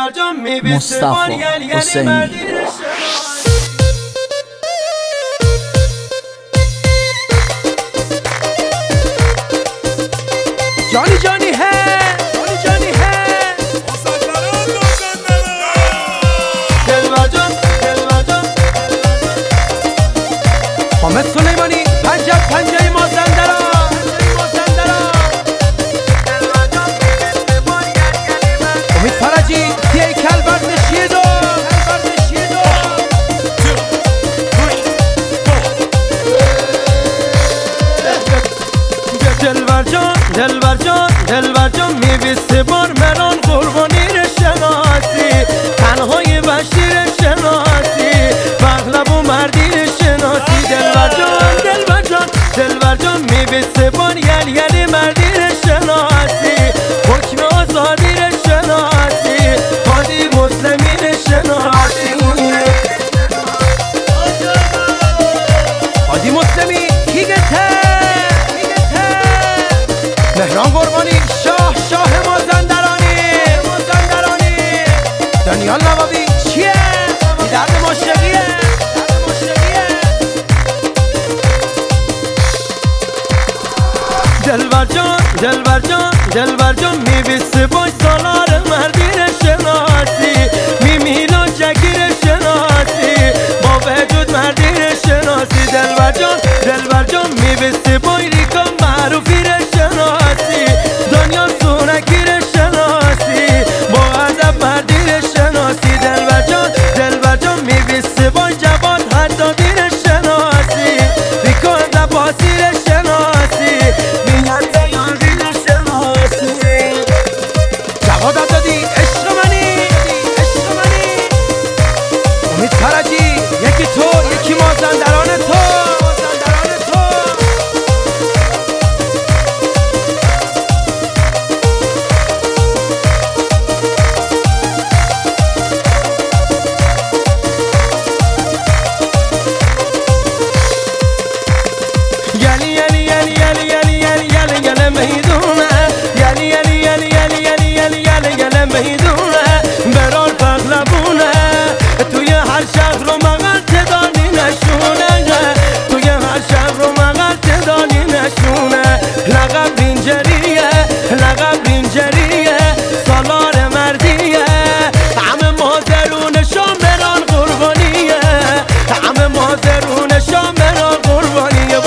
مصطفی حسینی. جانی جانی ہے جانی جانی ہے دلبر جان دلبر جان حامد سلیمانی پنجه مازندران امید فرجی تیه کلبرد نشیدو دلبر جان میبیسته بار مران قربانی رو شناسی تنهای بشیر شناسی مغلب و مردی رو شناسی دلبر جان میبیسته بار یلی مردی رو شناسی حکم آزادی رو شناسی هادی مسلمی رو شناسی هادی مسلمی کیگته مهران قربانی شاه مازندرانی دانیال نوابی چیه؟ بی درد مشرقیه دلبر جان میبیسته باش سالار مردی رو شناسی میمیلان جگی رو شناسی با وجود مردی رو شناسی دلبر جان میبیسته بای ریکان معروفی رو شناسی دنیا سونکی رو شناسی با ادب مردی رو شناسی دلبر جان میبیسته بای جواد حدادی رو شناسی ریکان لباسی رو شناسی میاد یاری رو شناسی جواد حدادی عشق منی امید فرجی یکی تو یکی مازندران تو برار پغلبونه توی هر شهر رو مغل تدانی نشونه توی هر شهر رو مغل تدانی نشونه لقب رینجریه سالار مردیه همه مادرونشان بران قربانیه همه مادرونشان بران قربانیه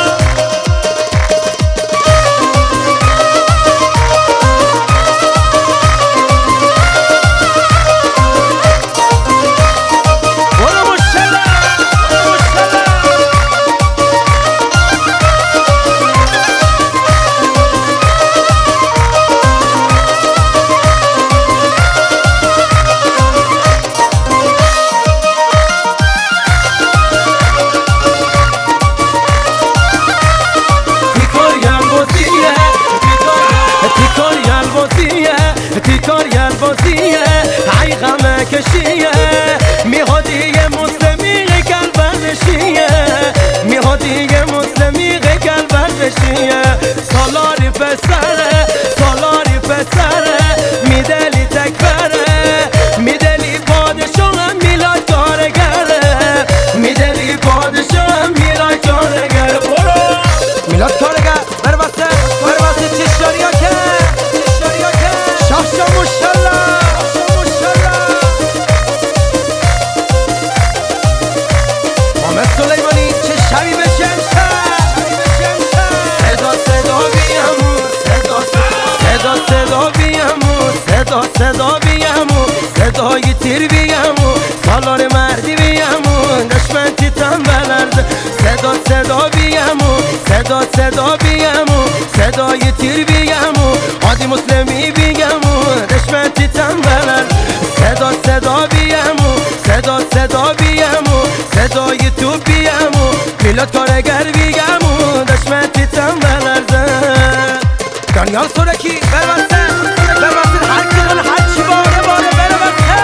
تیکار یلبازیه ای غمه کشیه میهادی مسلمی قلب بشیه میهادی مسلمی قلب بشیه سالاری پسره میدلی تکبره میدلی پادشاه میلاد کارگره میدلی پادشاه میلاد کارگره برو میلاد کارگر بربسته چشاری ها که شاه مشالله حامد سلیمانی چه شبی بشه صدا بیامو صدای تیر بیامو سالار مردی بیامو دشمنتی تنبلرد صدا بیامو صدای تیر بیامو هادی مسلمی بیامو دشمنتی تنبلرد صدا بیامو صدای تو بیامو میلاد کارگر بیامو دشمنتی تنبلرد دانیال سورکی بربسته هر کدوم هر چی باره بربسته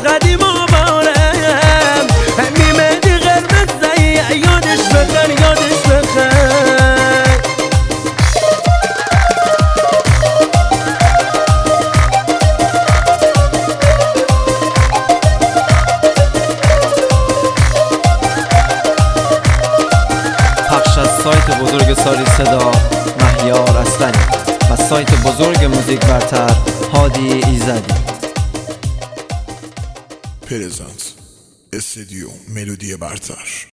قدیم آبارم میمدی قرمز یادش بخیر یادش بخیر پخش از سایت بزرگ ساری صدا مهیار اصلانی و سایت بزرگ موزیک برتر هادی ایزدی. پرزنت استودیو ملودی برتر.